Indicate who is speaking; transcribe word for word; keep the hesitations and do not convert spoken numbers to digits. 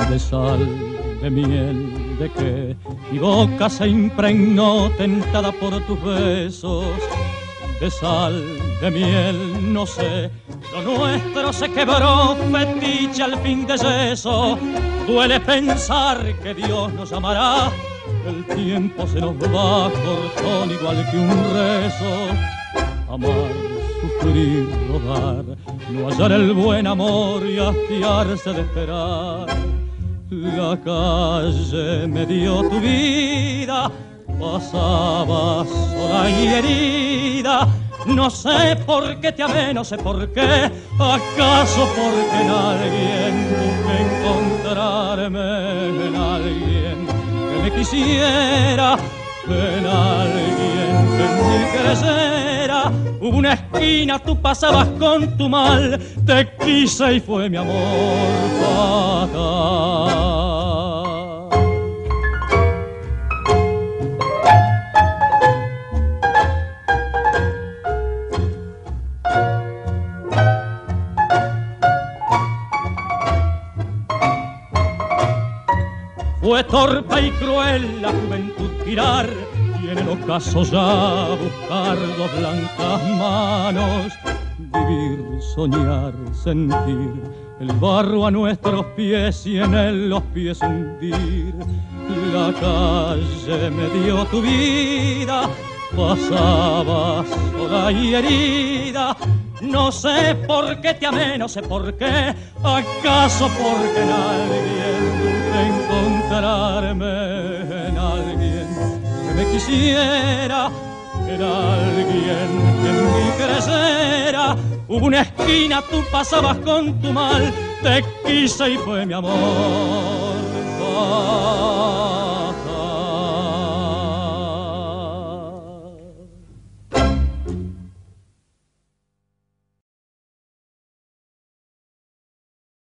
Speaker 1: de sal, de miel, de qué. Mi boca se impregnó tentada por tus besos. De sal, de miel, no sé. Lo nuestro se quebró, fetiche al fin de yeso. Duele pensar que Dios nos amará. El tiempo se nos va, cortón igual que un rezo. Amar, sufrir, rodar, no hallar el buen amor y hastiarse de esperar. La calle me dio tu vida, pasaba sola y herida. No sé por qué te amé, no sé por qué. ¿Acaso porque en alguien busqué encontrarme? En alguien que me quisiera, en alguien que en mí creyera. Hubo una esquina, tú pasabas con tu mal, te quise y fue mi amor fatal. Fue torpe y cruel la juventud girar, y en el ocaso ya buscar dos blancas manos. Vivir, soñar, sentir el barro a nuestros pies y en él los pies hundir. La calle me dio tu vida, pasaba sola y herida. No sé por qué te amé, no sé por qué. ¿Acaso porque en alguien busqué encontrarme? En alguien que me quisiera, en alguien que en mí creyera. Hubo una esquina, tú pasabas con tu mal, te quise y fue mi amor